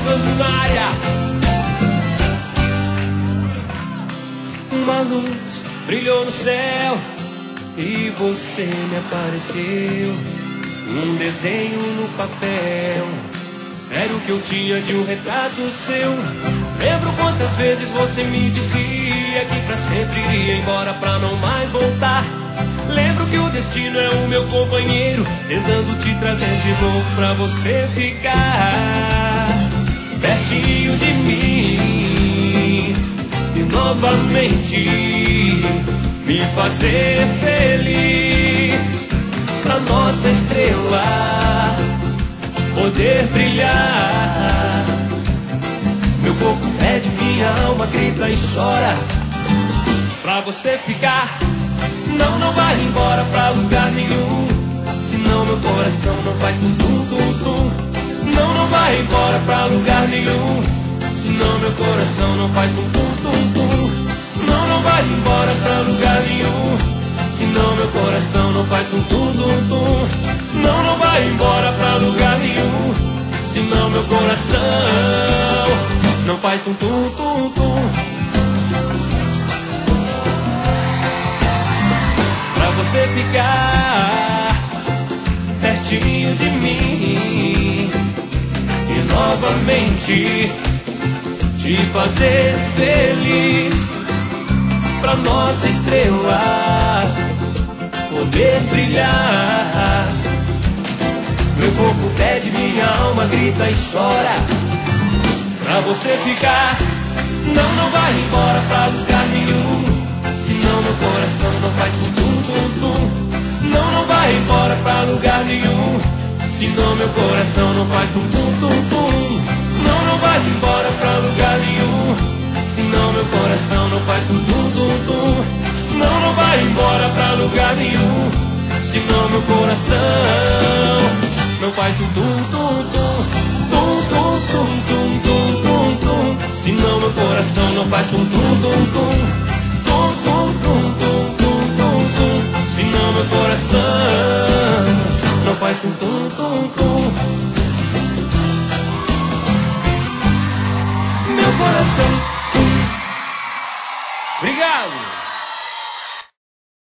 lunária. Uma luz brilhou no céu e você me apareceu. Um desenho no papel era o que eu tinha de um retrato seu. Lembro quantas vezes você me dizia que pra sempre iria embora pra não mais voltar. Lembro que o destino é o meu companheiro, tentando te trazer de novo pra você ficar pertinho de mim e novamente me fazer feliz, pra nossa estrela poder brilhar. Meu corpo pede, minha alma grita e chora pra você ficar. Não, não vai embora pra lugar nenhum, senão meu coração não faz tum-tum-tum-tum. Não, não vai embora pra lugar nenhum, senão meu coração não faz tum-tum-tum-tum. Não, não vai embora pra lugar nenhum, senão meu coração não faz tum-tum-tum-tum. Não, não vai embora pra lugar nenhum, senão meu coração não faz tum-tum-tum-tum. Pra você ficar pertinho de mim e novamente te fazer feliz, pra nossa estrela poder brilhar. Meu corpo pede, minha alma grita e chora pra você ficar. Não, não vai embora pra lugar nenhum, senão meu coração não faz tum-tum-tum-tum. Não, não vai embora pra lugar nenhum, senão meu coração não faz tum-tum-tum-tum. Não, não vai embora pra lugar nenhum, senão meu coração não faz tum-tum-tum-tum. Não, não vai embora pra lugar nenhum, senão meu coração não faz tum-tum-tum-tum. Tum-tum-tum-tum-tum-tum-tum. Senão meu coração não faz tum-tum-tum-tum. Tum-tum-tum-tum-tum-tum-tum. Senão meu coração não faz tum-tum.